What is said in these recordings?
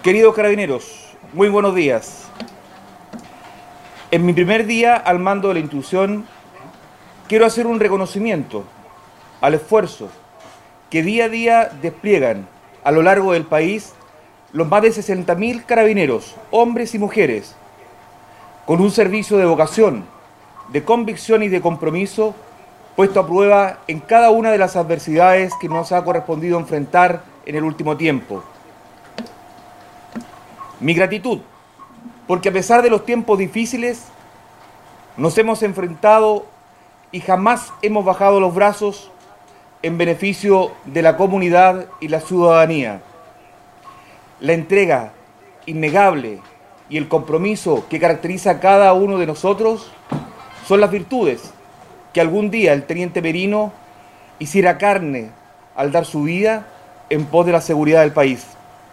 Queridos carabineros, muy buenos días. En mi primer día al mando de la institución, quiero hacer un reconocimiento al esfuerzo que día a día despliegan a lo largo del país los más de 60.000 carabineros, hombres y mujeres, con un servicio de vocación, de convicción y de compromiso puesto a prueba en cada una de las adversidades que nos ha correspondido enfrentar en el último tiempo. Mi gratitud, porque a pesar de los tiempos difíciles, nos hemos enfrentado y jamás hemos bajado los brazos en beneficio de la comunidad y la ciudadanía. La entrega innegable y el compromiso que caracteriza a cada uno de nosotros son las virtudes que algún día el teniente Merino hiciera carne al dar su vida en pos de la seguridad del país.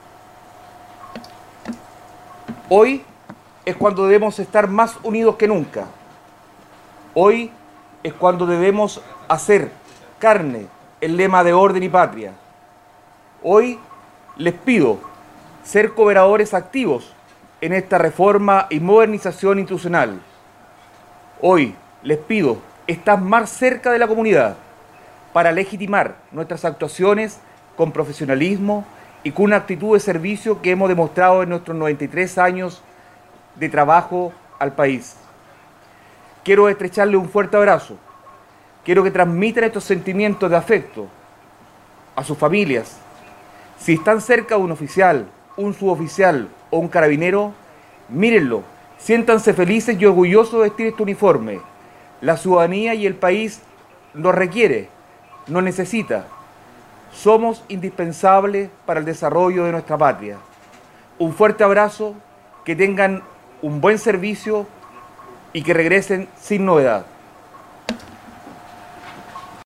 Hoy es cuando debemos estar más unidos que nunca. Hoy es cuando debemos hacer carne el lema de orden y patria. Hoy les pido ser cooperadores activos en esta reforma y modernización institucional. Hoy les pido estar más cerca de la comunidad para legitimar nuestras actuaciones con profesionalismo y con una actitud de servicio que hemos demostrado en nuestros 93 años de trabajo al país. Quiero estrecharle un fuerte abrazo. Quiero que transmitan estos sentimientos de afecto a sus familias. Si están cerca de un oficial, un suboficial o un carabinero, mírenlo, siéntanse felices y orgullosos de vestir este uniforme. La ciudadanía y el país nos requiere, nos necesita. Somos indispensables para el desarrollo de nuestra patria. Un fuerte abrazo, que tengan un buen servicio y que regresen sin novedad.